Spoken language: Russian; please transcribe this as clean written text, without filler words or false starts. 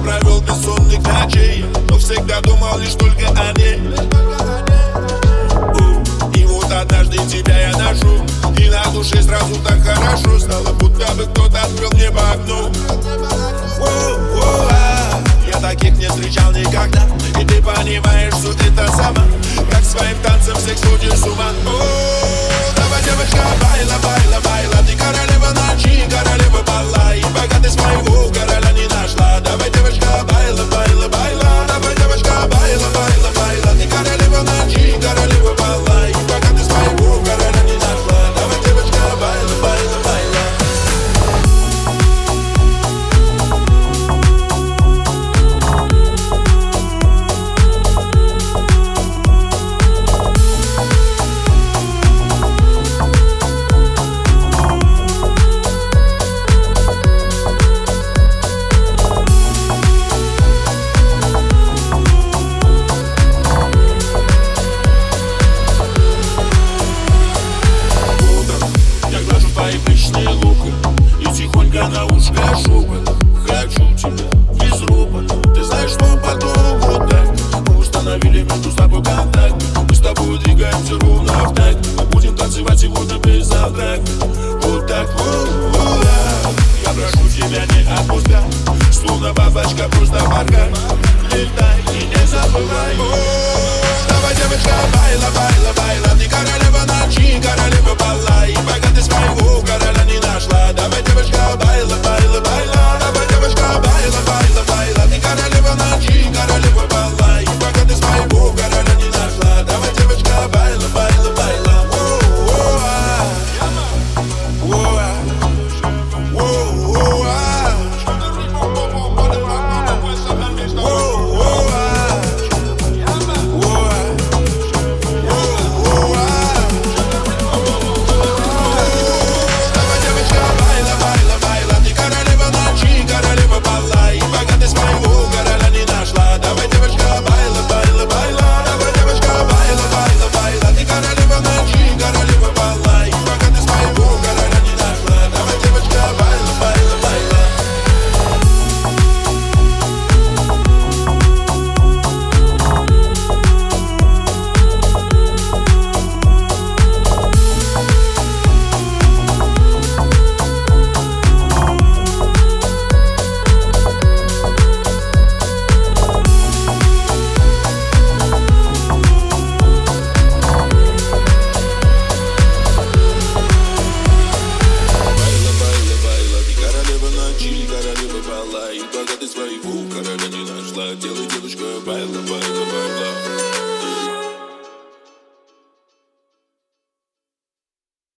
провел бессонных ночей, но всегда думал лишь только о ней. И вот однажды тебя я ношу, и на душе сразу так хорошо стало, будто бы кто-то открыл мне по окну. Я таких не встречал никогда, и ты понимаешь, что это сама, как своим танцем всех сводишь с ума. Давай, девочка, байла, байла, байла, ты королева ночи, королева бала, и пока ты своего короля не нашла. Давай, девочка, байла, байла, байла, давай, девочка, байла, байла, байла, ты королева ночи, королева бала, и пока ты своего короля не нашла. Давай, девочка, байла, байла, байла. На ушко шепот, хочу тебя без ропота. Ты знаешь, что потом вот так мы установили между собой контакт. Мы с тобой двигаемся ровно в такт. Мы будем танцевать сегодня без завтрак. Вот так вот, я прошу тебя, не отпускай, словно бабочка просто порхай. Летай и не забывай. Давай, девочка, байла, байла, байла, ты королева ночи, королева бала, и пока ты своего короля не нашла. Давай, девочка, байла, байла, байла, давай, девочка, байла, байла, байла, ты королева ночи, королева бала, и пока ты своего короля не нашла. Давай, девочка, байла, байла, байла. И пока ты своего короля не нашла, делай, девушка, байла, байла, байла.